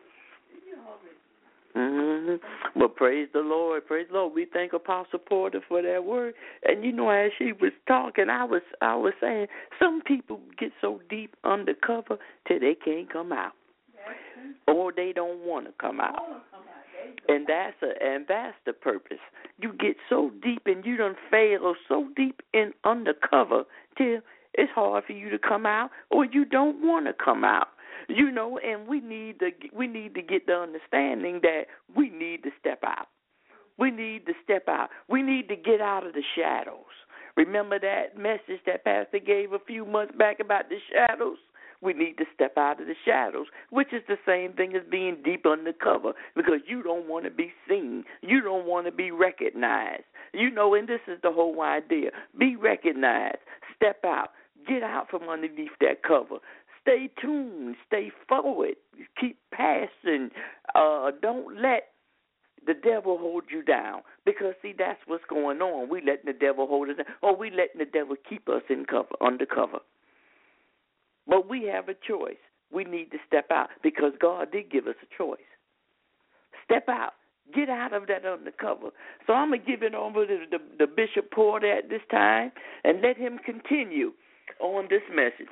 [SPEAKER 3] Well, praise the Lord. Praise the Lord. We thank Apostle Porter for that word. And, you know, as she was talking, I was saying some people get so deep undercover till they can't come out. Or they don't want to come out. And that's the purpose. You get so deep and you done fail so deep in undercover till it's hard for you to come out, or you don't want to come out. You know, and we need to get the understanding that we need to step out. We need to step out. We need to get out of the shadows. Remember that message that Pastor gave a few months back about the shadows? We need to step out of the shadows, which is the same thing as being deep undercover, because you don't want to be seen. You don't want to be recognized. You know, and this is the whole idea. Be recognized. Step out. Get out from underneath that cover. Stay tuned. Stay forward. Keep passing. Don't let the devil hold you down, because, see, that's what's going on. We letting the devil hold us down, or we letting the devil keep us undercover. But we have a choice. We need to step out, because God did give us a choice. Step out. Get out of that undercover. So I'm going to give it over to the Bishop Porter at this time and let him continue on this message.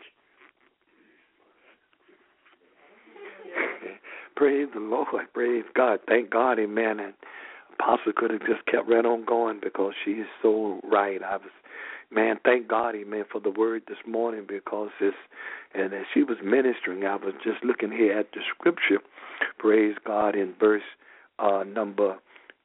[SPEAKER 4] Praise the Lord. Praise God. Thank God, amen. And Apostle could have just kept right on going because she is so right. Thank God, amen, for the word this morning because and as she was ministering, I was just looking here at the scripture, praise God, in verse number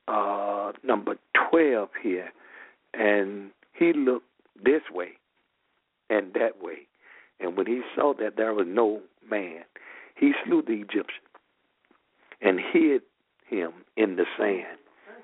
[SPEAKER 4] 12 here. And he looked this way and that way. And when he saw that there was no man, he slew the Egyptian and hid him in the sand.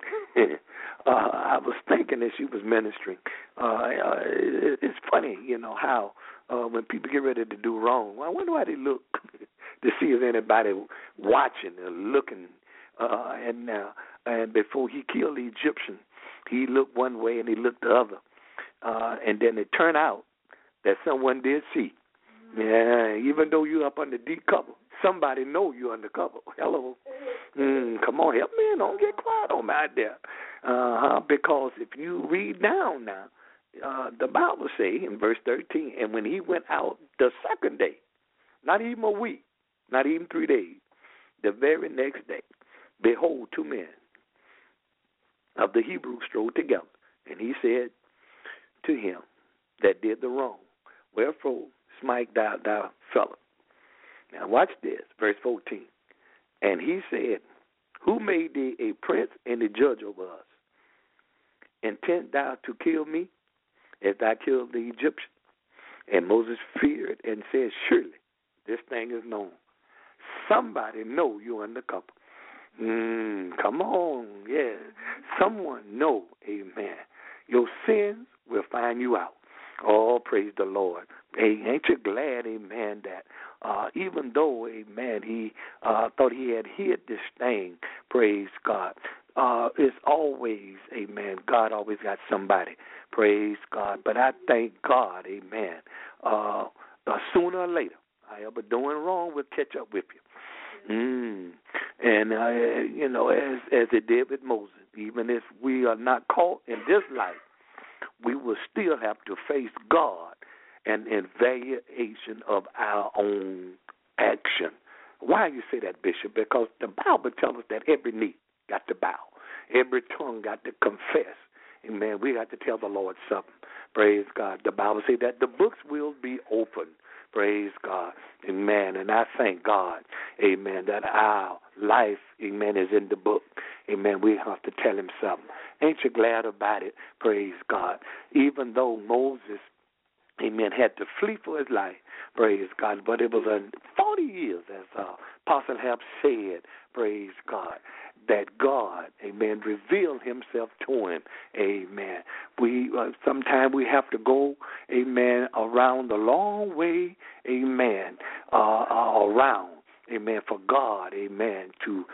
[SPEAKER 4] I was thinking as she was ministering, it's funny, how when people get ready to do wrong, I wonder why they look to see if anybody watching or looking. And before he killed the Egyptian, he looked one way and he looked the other. And then it turned out that someone did see. Yeah, even though you're up under deep cover, somebody know you're under cover. Hello. Come on, help me. Don't get quiet on me out there. Because if you read down now, the Bible say in verse 13, and when he went out the second day, not even a week, not even 3 days, the very next day, behold, 2 men of the Hebrews strode together. And he said to him that did the wrong, wherefore smite thou fellow. Now watch this, verse 14. And he said, who made thee a prince and a judge over us? Intent thou to kill me as thou killed the Egyptian? And Moses feared and said, surely this thing is known. Somebody know you undercover. Come on, yeah. Someone know, amen. Your sins will find you out. Oh, praise the Lord. Hey, ain't you glad, amen, that even though, amen, he thought he had hid this thing, praise God, it's always, amen, God always got somebody, praise God. But I thank God, amen, sooner or later, I ever doing wrong will catch up with you. And, as it did with Moses, even if we are not caught in this life, we will still have to face God and evaluation of our own action. Why you say that, Bishop? Because the Bible tells us that every knee got to bow, every tongue got to confess. Amen. We got to tell the Lord something. Praise God. The Bible says that the books will be open. Praise God. Amen. And I thank God, amen, that our life, amen, is in the book. Amen. We have to tell him something. Ain't you glad about it? Praise God. Even though Moses, amen, had to flee for his life, praise God, but it was 40 years, as Apostle have said, praise God, that God, amen, revealed himself to him, amen. We sometimes we have to go, amen, around the long way, amen, around, amen, for God, amen, to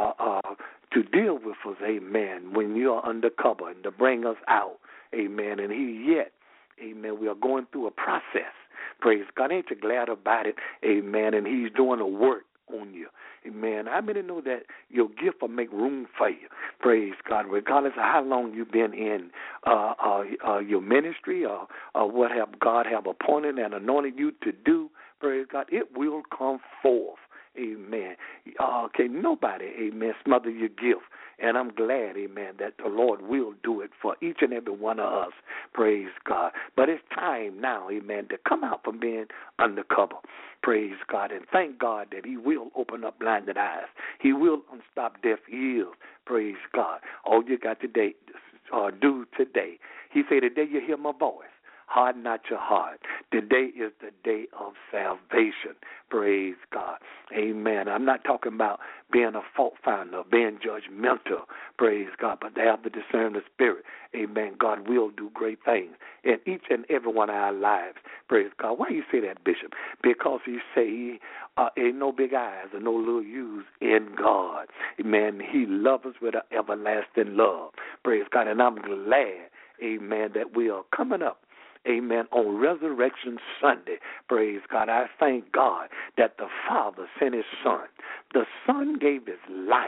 [SPEAKER 4] deal with us, amen, when you are undercover and to bring us out, amen, and he yet, amen, we are going through a process, praise God. Ain't you glad about it, amen, and he's doing a work on you. Amen. I mean to know that your gift will make room for you. Praise God. Regardless of how long you've been in your ministry or what have God have appointed and anointed you to do, praise God, it will come forth. Amen. Nobody, amen, smother your gift. And I'm glad, amen, that the Lord will do it for each and every one of us. Praise God. But it's time now, amen, to come out from being undercover. Praise God. And thank God that he will open up blinded eyes. He will unstop deaf ears. Praise God. All you got to do today. He said, the day you hear my voice, harden not your heart. Today is the day of salvation. Praise God. Amen. I'm not talking about being a fault finder, being judgmental. Praise God. But to have the discernment of spirit. Amen. God will do great things in each and every one of our lives. Praise God. Why you say that, Bishop? Because he say ain't no big eyes and no little U's in God. Amen. He loves us with an everlasting love. Praise God. And I'm glad, amen, that we are coming up, amen, on Resurrection Sunday. Praise God. I thank God that the Father sent his Son. The Son gave his life,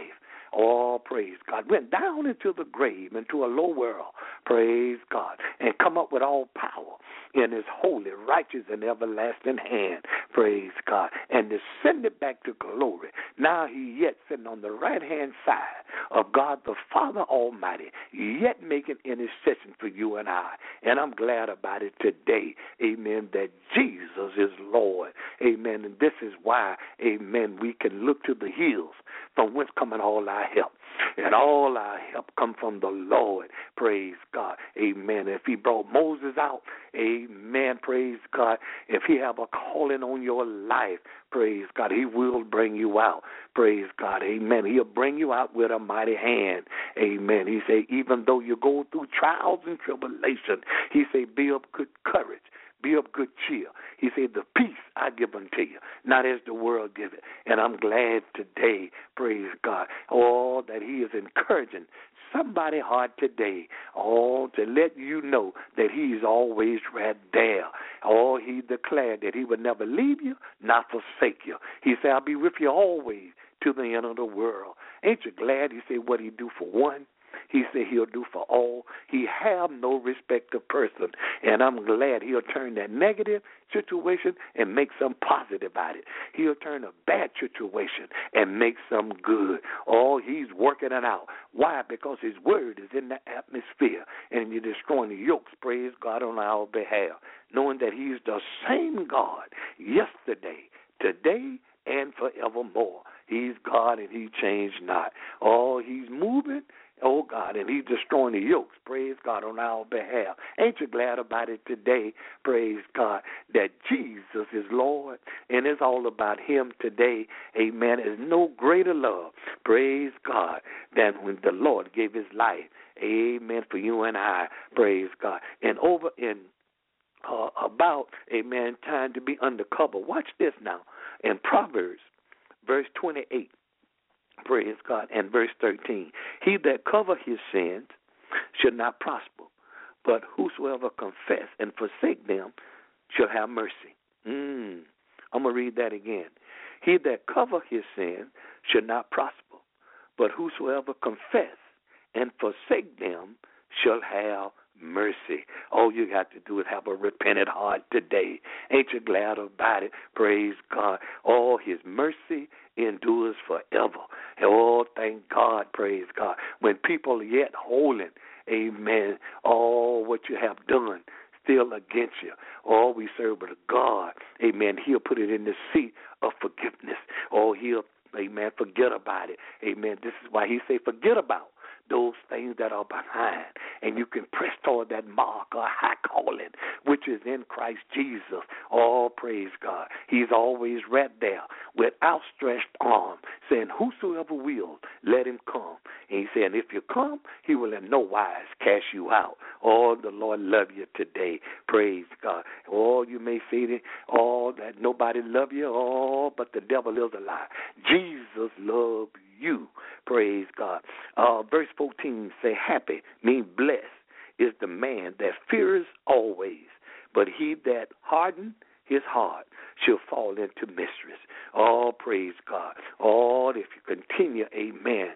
[SPEAKER 4] Oh, praise God. Went down into the grave, into a low world, praise God, and come up with all power in his holy, righteous, and everlasting hand, praise God, and descended back to glory. Now he yet sitting on the right-hand side of God the Father Almighty, yet making intercession for you and I. And I'm glad about it today, amen, that Jesus is Lord, amen. And this is why, amen, we can look to the hills from whence coming all our help. And all our help come from the Lord, praise God, amen. If he brought Moses out, amen, praise God. If he have a calling on your life, praise God, he will bring you out, praise God, amen. He'll bring you out with a mighty hand, amen. He say, even though you go through trials and tribulation, he say, be of good courage. Be of good cheer. He said, the peace I give unto you, not as the world give it. And I'm glad today, praise God, all that he is encouraging somebody heart today, to let you know that he's always right there. He declared that he would never leave you, not forsake you. He said, I'll be with you always to the end of the world. Ain't you glad? He said, what he do for one, he said he'll do for all. He have no respect of person. And I'm glad he'll turn that negative situation and make some positive out of it. He'll turn a bad situation and make some good. He's working it out. Why? Because his word is in the atmosphere and you're destroying the yokes, praise God, on our behalf, knowing that he's the same God yesterday, today, and forevermore. He's God and he changed not. He's moving. Oh, God, and he's destroying the yokes, praise God, on our behalf. Ain't you glad about it today, praise God, that Jesus is Lord, and it's all about him today, amen. There's no greater love, praise God, than when the Lord gave his life, amen, for you and I, praise God. And over in about, amen, time to be undercover. Watch this now. In Proverbs, verse 28. Praise God. And verse 13. He that cover his sins should not prosper, but whosoever confess and forsake them shall have mercy. I'm going to read that again. He that cover his sins should not prosper, but whosoever confess and forsake them shall have mercy. All you got to do is have a repentant heart today. Ain't you glad about it? Praise God. His mercy endures forever. Thank God, praise God. When people are yet holding, amen, what you have done still against you. We serve a God, amen, he'll put it in the seat of forgiveness. He'll, amen, forget about it. Amen. This is why he say forget about those things that are behind, and you can press toward that mark or high calling, which is in Christ Jesus. Praise God. He's always right there with outstretched arm, saying, whosoever will, let him come. And he said, if you come, he will in no wise cast you out. The Lord love you today. Praise God. You may say that nobody love you, but the devil is a lie. Jesus loves you. Praise God. Verse 14 say, happy, mean blessed, is the man that fears always, but he that hardened his heart shall fall into miseries. Praise God. If you continue, amen,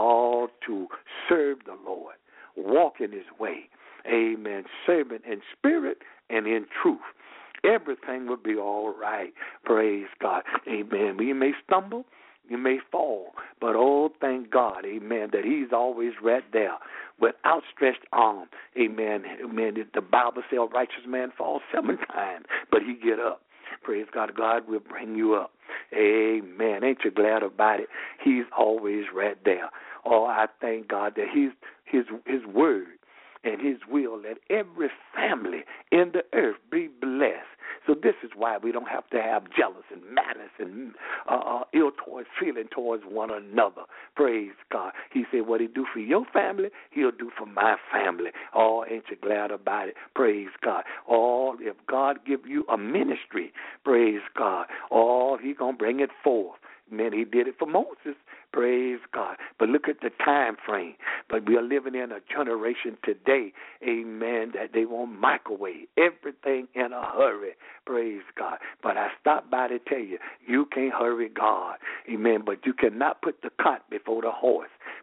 [SPEAKER 4] to serve the Lord, walk in his way, amen, serving in spirit and in truth, everything will be all right. Praise God. Amen. You may stumble, you may fall, but thank God, amen, that he's always right there with outstretched arm. Amen. Amen. The Bible says a righteous man falls 7 times, but he get up. Praise God. God will bring you up. Amen. Ain't you glad about it? He's always right there. I thank God that his word and his will, let every family in the earth be blessed. So this is why we don't have to have jealous and malice and ill towards feeling towards one another. Praise God. He said what he do for your family, he'll do for my family. Ain't you glad about it? Praise God. If God give you a ministry, praise God, he going to bring it forth. Man, he did it for Moses. Praise God. But look at the time frame. But we are living in a generation today, amen, that they want microwave everything in a hurry. Praise God. But I stopped by to tell you, you can't hurry God. Amen. But you cannot put the cart before the horse.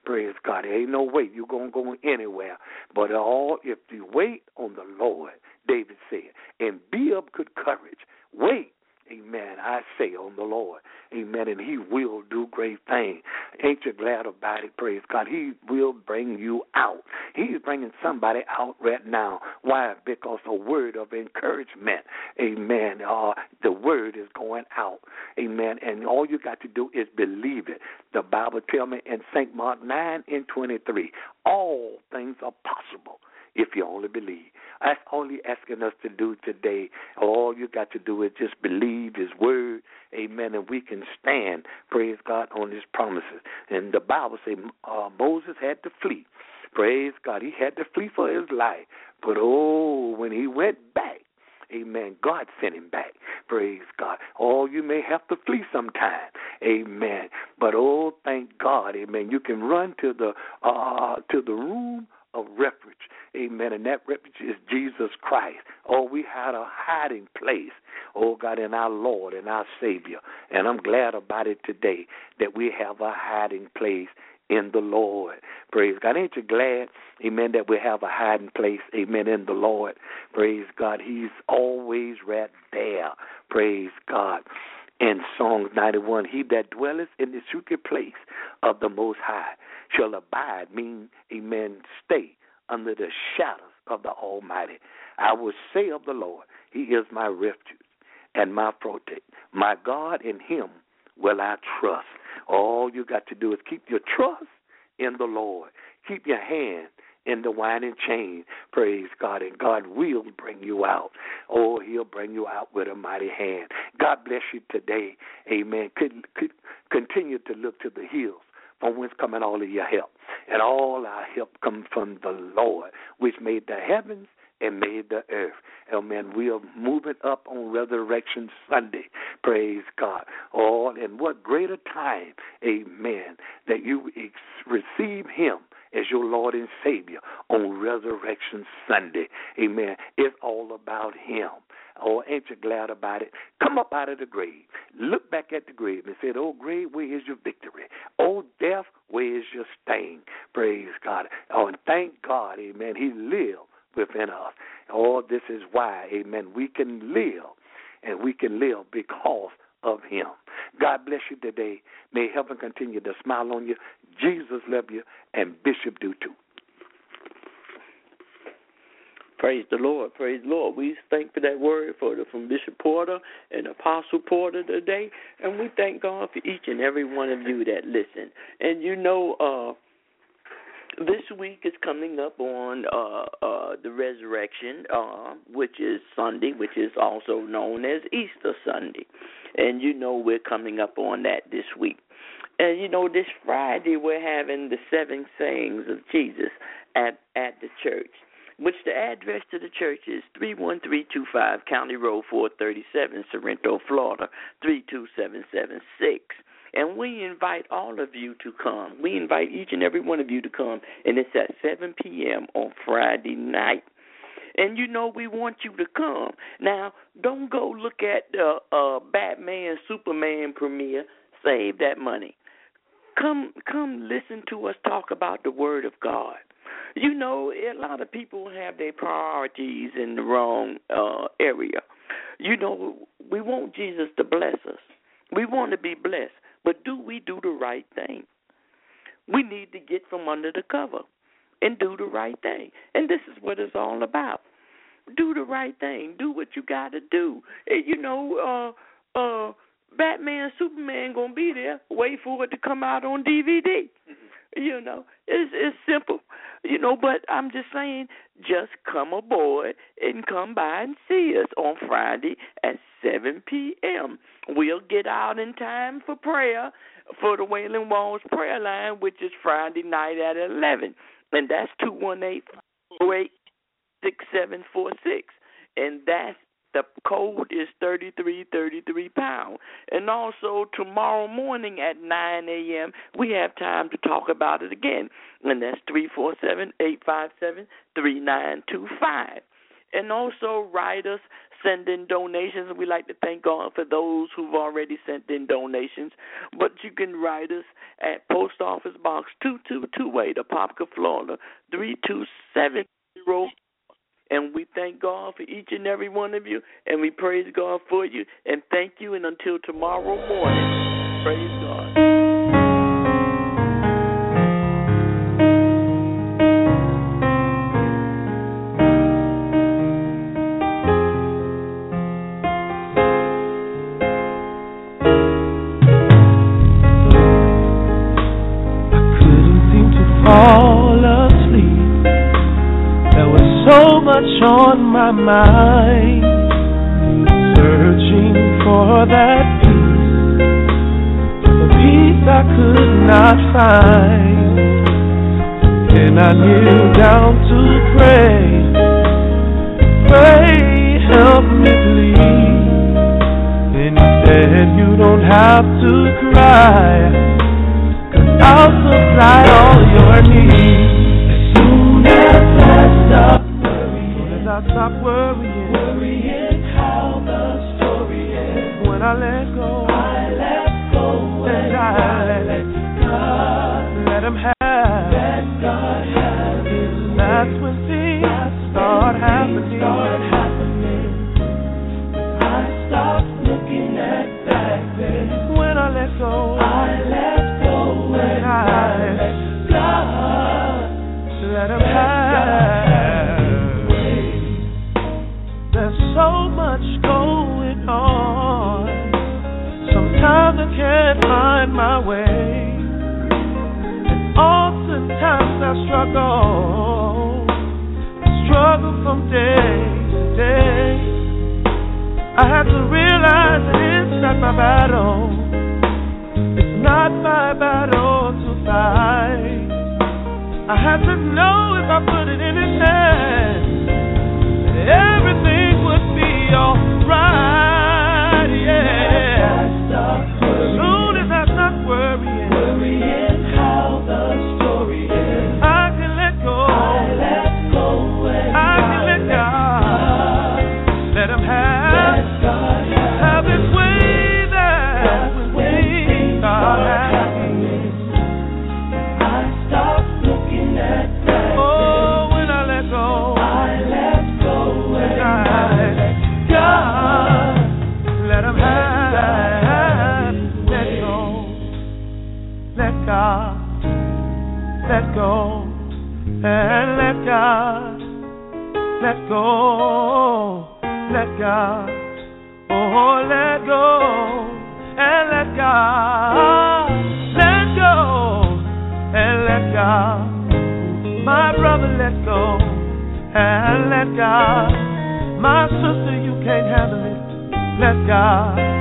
[SPEAKER 4] Praise God. There ain't no way you're going to go anywhere. But if you wait on the Lord, David said, and be of good courage, wait. Amen. I say on the Lord. Amen. And he will do great things. Ain't you glad about it? Praise God. He will bring you out. He's bringing somebody out right now. Why? Because a word of encouragement. Amen. The word is going out. Amen. And all you got to do is believe it. The Bible tells me in St. Mark 9:23, all things are possible if you only believe. That's all he's asking us to do today. All you got to do is just believe his word, amen, and we can stand, praise God, on his promises. And the Bible says Moses had to flee. Praise God. He had to flee for his life. But, when he went back, amen, God sent him back. Praise God. You may have to flee sometime. Amen. But, thank God, amen, you can run to the room of refuge. Amen. And that refuge is Jesus Christ. We had a hiding place, God, in our Lord and our Savior. And I'm glad about it today that we have a hiding place in the Lord. Praise God. Ain't you glad, amen, that we have a hiding place, amen, in the Lord? Praise God. He's always right there. Praise God. In Psalms 91, he that dwelleth in the secret place of the Most High shall abide, amen, stay under the shadows of the Almighty. I will say of the Lord, he is my refuge and my protect. My God, in him will I trust. All you got to do is keep your trust in the Lord. Keep your hand in the winding chain, praise God, and God will bring you out. He'll bring you out with a mighty hand. God bless you today, amen. Continue to look to the hills from whence coming all of your help. And all our help comes from the Lord, which made the heavens and made the earth. Amen. We are moving up on Resurrection Sunday. Praise God. And what greater time, amen, that you receive him as your Lord and Savior on Resurrection Sunday. Amen. It's all about him. Ain't you glad about it? Come up out of the grave. Look back at the grave and say, grave, where is your victory? Death, where is your sting? Praise God. And thank God, amen, he lives within us. This is why, amen, we can live, and we can live because of him. God bless you today. May heaven continue to smile on you. Jesus love you, and Bishop do too.
[SPEAKER 3] Praise the Lord. Praise the Lord. We thank for that word from Bishop Porter and Apostle Porter today, and we thank God for each and every one of you that listen. And this week is coming up on the resurrection, which is Sunday, which is also known as Easter Sunday. And we're coming up on that this week. And this Friday we're having the 7 sayings of Jesus at the church, which the address to the church is 31325 County Road 437, Sorrento, Florida, 32776. And we invite all of you to come. We invite each and every one of you to come, and it's at 7 p.m. on Friday night. And we want you to come. Now, don't go look at the Batman, Superman premiere. Save that money. Come listen to us talk about the Word of God. A lot of people have their priorities in the wrong area. We want Jesus to bless us. We want to be blessed. But do we do the right thing? We need to get from under the cover and do the right thing. And this is what it's all about. Do the right thing. Do what you got to do. Batman, Superman going to be there. Wait for it to come out on DVD. It's simple. But I'm just saying, just come aboard and come by and see us on Friday at 7 p.m. We'll get out in time for prayer for the Wailing Walls prayer line, which is Friday night at 11. And that's 218-408-6746. And that's the code is 3333#. And also tomorrow morning at 9 a.m., we have time to talk about it again. And that's 347-857-3925. And also write us, send in donations. We like to thank God for those who've already sent in donations. But you can write us at Post Office Box 22228, Apopka, Florida, 32770. And we thank God for each and every one of you, and we praise God for you, and thank you, and until tomorrow morning, praise God.
[SPEAKER 5] I couldn't seem to fall asleep. There was so much on my mind, searching for that peace, the peace I could not find. Then I kneeled down to pray, help me please. Then he said, you don't have to cry, 'cause I'll supply all your needs. Stop worrying how the story ends. When I let go, and I let God, let Him have. Let God have His. That's when things start happening. I stop looking at back then. When I let go, and I let God, let Him have. There's so much going on. Sometimes I can't find my way, and oftentimes I struggle from day to day. I have to realize that it's not my battle. It's not my battle to fight. I have to know if I put it in His hands, everything would be alright, yeah. As soon as I stop worrying how the story is, I can let go. I can let God. Let Him have His way. That when things start happening, I stop looking at that. Oh, when I let go. God, let Him have. Let go. Let God. Let go. And let God. Let go. Let God. Oh, let go. And let God. Let go. And let God. My brother, let go. And let God. My sister, you can't handle it. Let God.